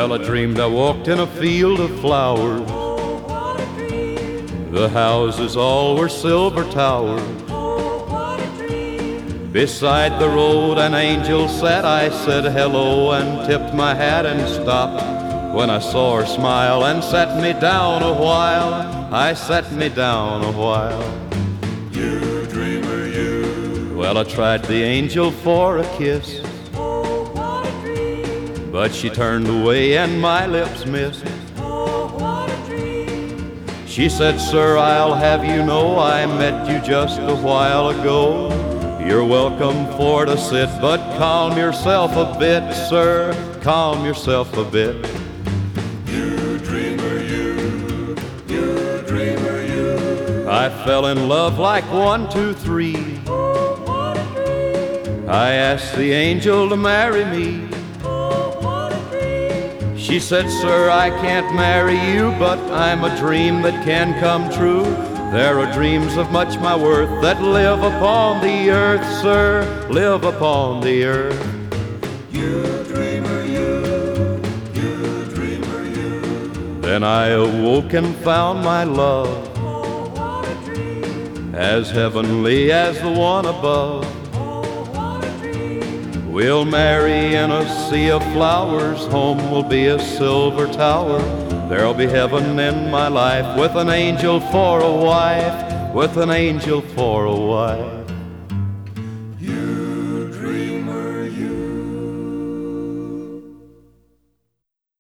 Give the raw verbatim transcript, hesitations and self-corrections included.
Well, I dreamed I walked in a field of flowers. Oh, what a dream. The houses all were silver towers. Oh, what a dream. Beside the road an angel sat. I said hello and tipped my hat and stopped when I saw her smile and sat me down a while. I sat me down a while. You dreamer, you. Well, I tried the angel for a kiss, Oh, what a dream. but she turned away and my lips missed. Oh, what a dream. She said, sir, I'll have you know I met you just a while ago. You're welcome for to sit, but calm yourself a bit, sir, calm yourself a bit. You dreamer, you. You dreamer, you. I fell in love like one, two, three. Oh, what a dream. I asked the angel to marry me. Oh, what a dream. She said, sir, I can't marry you, but I'm a dream that can come true. There are dreams of much my worth that live upon the earth, sir, live upon the earth. You dreamer, you. You dreamer, you. Then I awoke and found my love Oh, what a dream. as heavenly as the one above. Oh, what a dream. We'll marry in a sea of flowers. Home will be a silver tower. There'll be heaven in my life with an angel for a wife, with an angel for a wife.